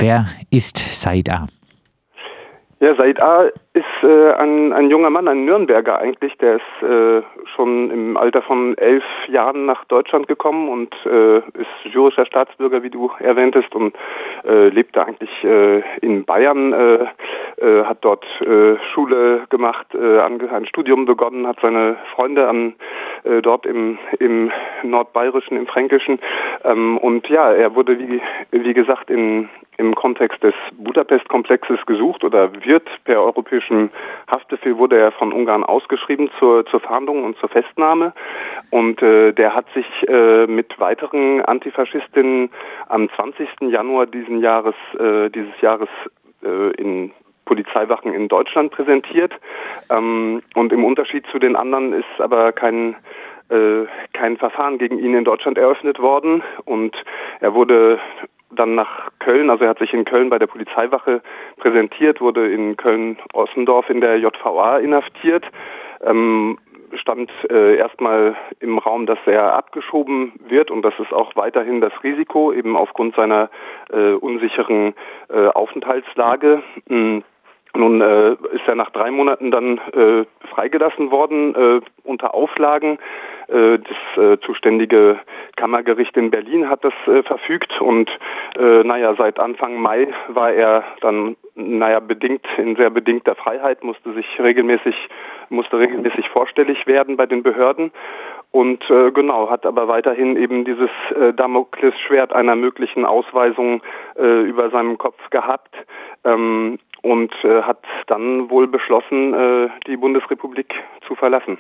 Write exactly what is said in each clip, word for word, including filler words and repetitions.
Wer ist Said A.? Ja, Said A. ist äh, ein, ein junger Mann, ein Nürnberger eigentlich. Der ist äh, schon im Alter von elf Jahren nach Deutschland gekommen und äh, ist syrischer Staatsbürger, wie du erwähntest, und äh, lebte eigentlich äh, in Bayern, äh, äh, hat dort äh, Schule gemacht, äh, ein Studium begonnen, hat seine Freunde an äh, dort im, im Nordbayerischen, im Fränkischen. Ähm, und ja, er wurde, wie, wie gesagt, in im Kontext des Budapest-Komplexes gesucht oder wird per europäischem Haftbefehl wurde er von Ungarn ausgeschrieben zur, zur Fahndung und zur Festnahme. Und äh, der hat sich äh, mit weiteren Antifaschistinnen am zwanzigsten Januar diesen Jahres, äh, dieses Jahres äh, in Polizeiwachen in Deutschland präsentiert. Ähm, und im Unterschied zu den anderen ist aber kein äh, kein Verfahren gegen ihn in Deutschland eröffnet worden. Und er wurde dann nach Köln, also er hat sich in Köln bei der Polizeiwache präsentiert, wurde in Köln-Ossendorf in der J V A inhaftiert, ähm, stand äh, erstmal im Raum, dass er abgeschoben wird, und das ist auch weiterhin das Risiko, eben aufgrund seiner äh, unsicheren äh, Aufenthaltslage. Mhm. Nun äh, ist er nach drei Monaten dann äh, freigelassen worden äh, unter Auflagen. Äh, das äh, zuständige Kammergericht in Berlin hat das äh, verfügt, und äh, naja, seit Anfang Mai war er dann naja bedingt in sehr bedingter Freiheit, musste sich regelmäßig musste regelmäßig vorstellig werden bei den Behörden. Und äh, genau, hat aber weiterhin eben dieses äh, Damoklesschwert einer möglichen Ausweisung äh, über seinem Kopf gehabt. Ähm, und äh, hat dann wohl beschlossen, äh, die Bundesrepublik zu verlassen.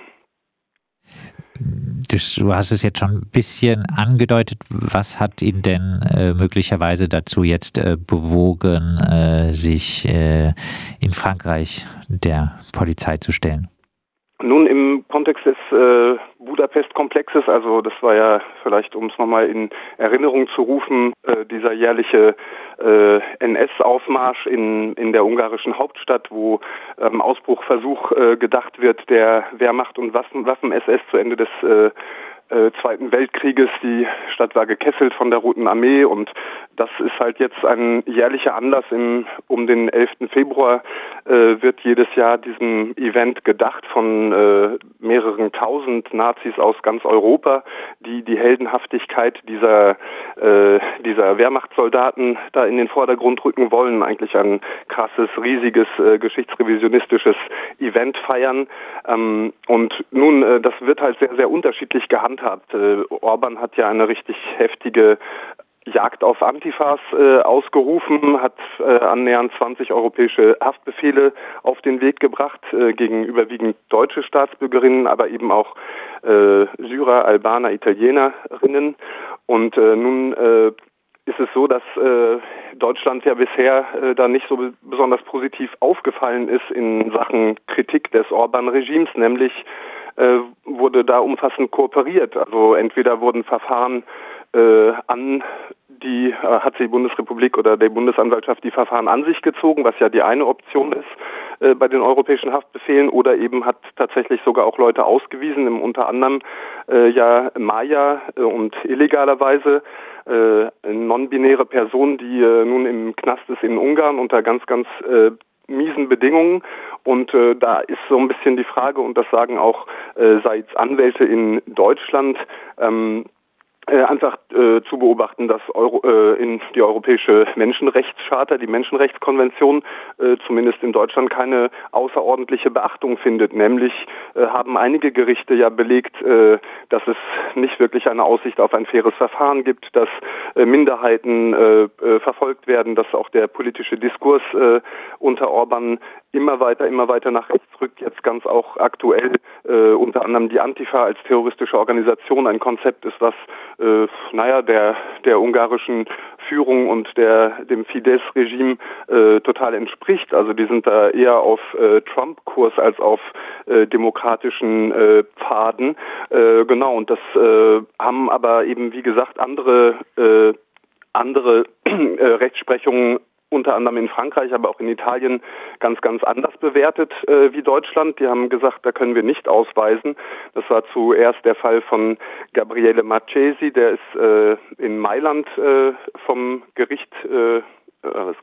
Du hast es jetzt schon ein bisschen angedeutet. Was hat ihn denn äh, möglicherweise dazu jetzt äh, bewogen, äh, sich äh, in Frankreich der Polizei zu stellen? Nun, im Kontext des äh, Budapest-Komplexes, also das war ja vielleicht, um es nochmal in Erinnerung zu rufen, äh, dieser jährliche äh, N S-Aufmarsch in, in der ungarischen Hauptstadt, wo ähm, Ausbruchversuch äh, gedacht wird der Wehrmacht und Waffen, Waffen-S S zu Ende des äh, Äh, Zweiten Weltkrieges. Die Stadt war gekesselt von der Roten Armee, und das ist halt jetzt ein jährlicher Anlass. Im, um den elften Februar äh, wird jedes Jahr diesem Event gedacht von äh, mehreren tausend Nazis aus ganz Europa, die die Heldenhaftigkeit dieser äh, dieser Wehrmachtssoldaten da in den Vordergrund rücken wollen, eigentlich ein krasses, riesiges, äh, geschichtsrevisionistisches Event feiern. Ähm, und nun, äh, das wird halt sehr, sehr unterschiedlich gehandhabt. Äh, Orban hat ja eine richtig heftige Jagd auf Antifas äh, ausgerufen, hat äh, annähernd zwanzig europäische Haftbefehle auf den Weg gebracht, äh, gegen überwiegend deutsche Staatsbürgerinnen, aber eben auch äh, Syrer, Albaner, Italienerinnen. Und äh, nun äh, ist es so, dass äh, Deutschland ja bisher äh, da nicht so be- besonders positiv aufgefallen ist in Sachen Kritik des Orban-Regimes, nämlich äh, wurde da umfassend kooperiert. Also entweder wurden Verfahren äh, an die, äh, hat die Bundesrepublik oder die Bundesanwaltschaft die Verfahren an sich gezogen, was ja die eine Option ist äh, bei den europäischen Haftbefehlen, oder eben hat tatsächlich sogar auch Leute ausgewiesen, im, unter anderem äh, ja Maja äh, und illegalerweise äh, non-binäre Person, die äh, nun im Knast ist in Ungarn unter ganz, ganz äh, miesen Bedingungen. Und äh, da ist so ein bisschen die Frage, und das sagen auch äh, Saids Anwälte in Deutschland, ähm, Äh, einfach äh, zu beobachten, dass Euro, äh, in die Europäische Menschenrechtscharta, die Menschenrechtskonvention, äh, zumindest in Deutschland keine außerordentliche Beachtung findet. Nämlich äh, haben einige Gerichte ja belegt, äh, dass es nicht wirklich eine Aussicht auf ein faires Verfahren gibt, dass äh, Minderheiten äh, äh, verfolgt werden, dass auch der politische Diskurs äh, unter Orban immer weiter, immer weiter nach rechts rückt, jetzt ganz auch aktuell äh, unter anderem die Antifa als terroristische Organisation ein Konzept ist, was äh, naja, der, der ungarischen Führung und der, dem Fidesz-Regime äh, total entspricht. Also die sind da eher auf äh, Trump-Kurs als auf äh, demokratischen äh, Pfaden. Äh, genau, und das äh, haben aber eben, wie gesagt, andere, äh, andere äh, Rechtsprechungen unter anderem in Frankreich, aber auch in Italien ganz, ganz anders bewertet äh, wie Deutschland. Die haben gesagt, da können wir nicht ausweisen. Das war zuerst der Fall von Gabriele Marchesi, der ist äh, in Mailand äh, vom Gericht, äh, das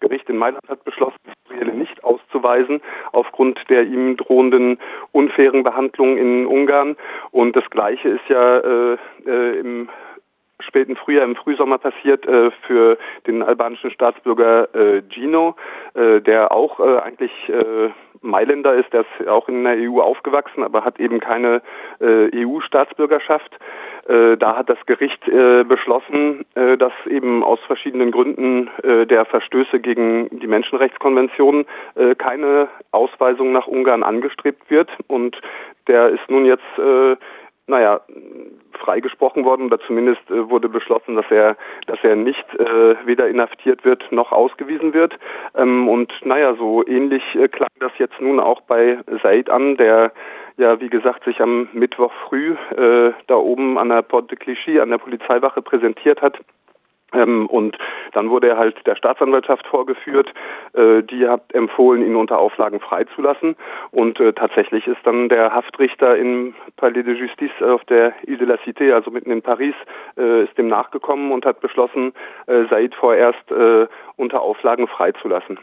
Gericht in Mailand hat beschlossen, Gabriele nicht auszuweisen aufgrund der ihm drohenden unfairen Behandlung in Ungarn. Und das Gleiche ist ja äh, äh, im späten Frühjahr, im Frühsommer passiert äh, für den albanischen Staatsbürger äh, Gino, äh, der auch äh, eigentlich äh, Mailänder ist, der ist auch in der E U aufgewachsen, aber hat eben keine äh, E U-Staatsbürgerschaft. Äh, da hat das Gericht äh, beschlossen, äh, dass eben aus verschiedenen Gründen äh, der Verstöße gegen die Menschenrechtskonvention äh, keine Ausweisung nach Ungarn angestrebt wird. Und der ist nun jetzt äh, naja, freigesprochen worden, oder zumindest äh, wurde beschlossen, dass er, dass er nicht äh, weder inhaftiert wird noch ausgewiesen wird. Ähm, und naja, so ähnlich äh, klang das jetzt nun auch bei Said an, der ja, wie gesagt, sich am Mittwoch früh äh, da oben an der Porte de Clichy, an der Polizeiwache präsentiert hat. Ähm, und dann wurde er halt der Staatsanwaltschaft vorgeführt, äh, die hat empfohlen, ihn unter Auflagen freizulassen, und äh, tatsächlich ist dann der Haftrichter im Palais de Justice auf der Ile de la Cité, also mitten in Paris, äh, ist dem nachgekommen und hat beschlossen, äh, Said vorerst äh, unter Auflagen freizulassen.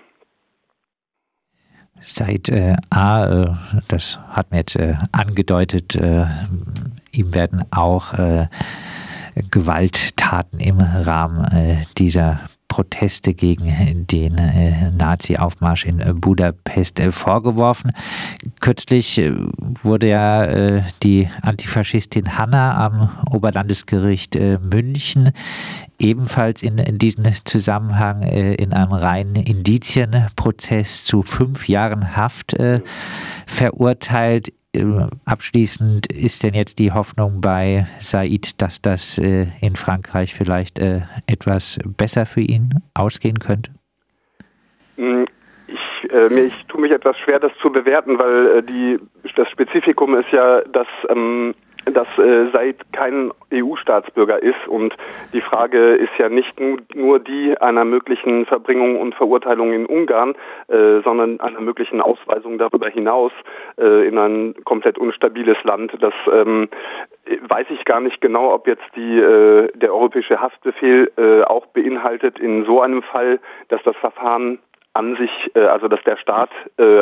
Said äh, A., äh, das hat mir jetzt äh, angedeutet, äh, ihm werden auch äh, Gewalttaten im Rahmen äh, dieser Proteste gegen den äh, Nazi-Aufmarsch in äh, Budapest äh, vorgeworfen. Kürzlich äh, wurde ja äh, die Antifaschistin Hanna am Oberlandesgericht äh, München ebenfalls in, in diesem Zusammenhang äh, in einem reinen Indizienprozess zu fünf Jahren Haft äh, verurteilt. Abschließend, ist denn jetzt die Hoffnung bei Said, dass das äh, in Frankreich vielleicht äh, etwas besser für ihn ausgehen könnte? Ich, äh, mir, ich tue mich etwas schwer, das zu bewerten, weil äh, die, das Spezifikum ist ja, dass ähm, dass äh, Said kein E U-Staatsbürger ist, und die Frage ist ja nicht nu- nur die einer möglichen Verbringung und Verurteilung in Ungarn, äh, sondern einer möglichen Ausweisung darüber hinaus äh, in ein komplett unstabiles Land. Das ähm, weiß ich gar nicht genau, ob jetzt die, äh, der europäische Haftbefehl äh, auch beinhaltet in so einem Fall, dass das Verfahren an sich, äh, also dass der Staat äh,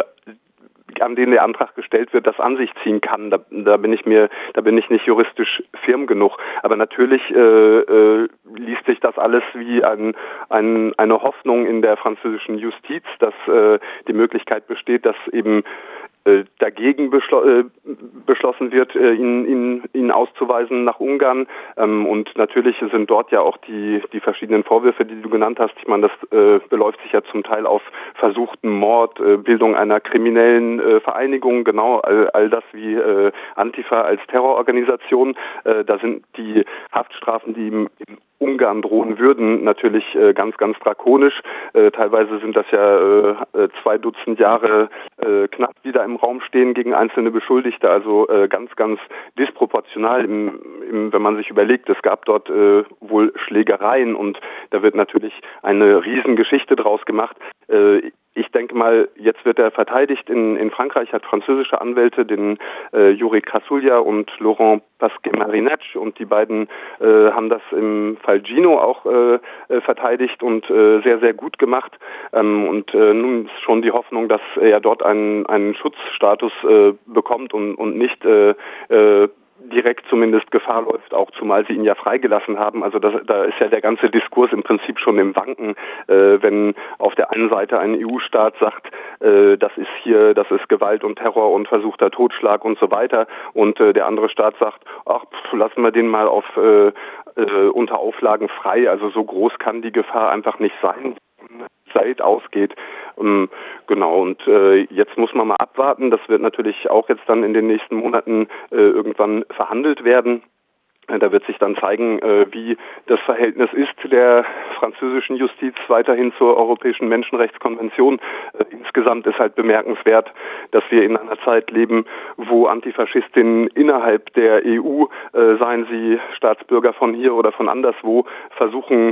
an den der Antrag gestellt wird, das an sich ziehen kann. Da, da bin ich mir, da bin ich nicht juristisch firm genug. Aber natürlich äh, äh, liest sich das alles wie ein, ein, eine Hoffnung in der französischen Justiz, dass äh, die Möglichkeit besteht, dass eben äh, dagegen beschlo- äh, beschlossen wird, äh, ihn, ihn, ihn auszuweisen nach Ungarn. Ähm, und natürlich sind dort ja auch die, die verschiedenen Vorwürfe, die du genannt hast. Ich meine, das äh, beläuft sich ja zum Teil auf versuchten Mord, äh, Bildung einer kriminellen äh, Vereinigung, genau, all, all das wie äh, Antifa als Terrororganisation. Äh, da sind die Haftstrafen, die im, im Ungarn drohen würden, natürlich äh, ganz, ganz drakonisch. Äh, teilweise sind das ja äh, zwei Dutzend Jahre äh, knapp, die da im Raum stehen gegen einzelne Beschuldigte, also äh, ganz, ganz disproportional, im, im, wenn man sich überlegt, es gab dort äh, wohl Schlägereien, und da wird natürlich eine Riesengeschichte draus gemacht. Äh, Ich denke mal, jetzt wird er verteidigt. In, in Frankreich hat französische Anwälte den äh, Yuri Krassulja und Laurent Pasquet-Marinec, und die beiden äh, haben das im Fall Gino auch äh, äh, verteidigt und äh, sehr, sehr gut gemacht. Ähm, und äh, nun ist schon die Hoffnung, dass er dort einen, einen Schutzstatus äh, bekommt und, und nicht äh, äh, direkt zumindest Gefahr läuft, auch zumal sie ihn ja freigelassen haben. Also das, da ist ja der ganze Diskurs im Prinzip schon im Wanken, äh, wenn auf der einen Seite ein E U-Staat sagt, äh, das ist hier, das ist Gewalt und Terror und versuchter Totschlag und so weiter, und äh, der andere Staat sagt, ach, pff, lassen wir den mal auf äh, äh, unter Auflagen frei. Also so groß kann die Gefahr einfach nicht sein, Said ausgeht. Um, genau, und äh, jetzt muss man mal abwarten. Das wird natürlich auch jetzt dann in den nächsten Monaten äh, irgendwann verhandelt werden. Da wird sich dann zeigen, wie das Verhältnis ist der französischen Justiz weiterhin zur Europäischen Menschenrechtskonvention. Insgesamt ist halt bemerkenswert, dass wir in einer Zeit leben, wo Antifaschistinnen innerhalb der E U, seien sie Staatsbürger von hier oder von anderswo, versuchen,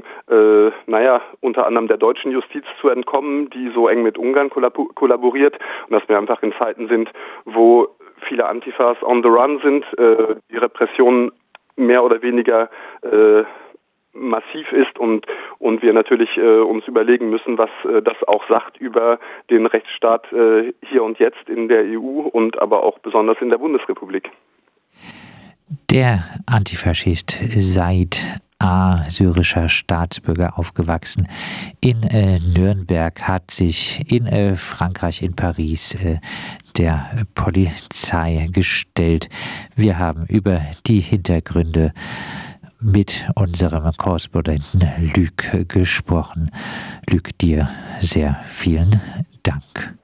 naja, unter anderem der deutschen Justiz zu entkommen, die so eng mit Ungarn kollaboriert. Und dass wir einfach in Zeiten sind, wo viele Antifas on the run sind, die Repressionen mehr oder weniger äh, massiv ist und und wir natürlich äh, uns überlegen müssen, was äh, das auch sagt über den Rechtsstaat äh, hier und jetzt in der E U und aber auch besonders in der Bundesrepublik. Der Antifaschist Said A., syrischer Staatsbürger, aufgewachsen in äh, Nürnberg, hat sich in äh, Frankreich, in Paris, äh, der Polizei gestellt. Wir haben über die Hintergründe mit unserem Korrespondenten Luc gesprochen. Luc, dir sehr vielen Dank.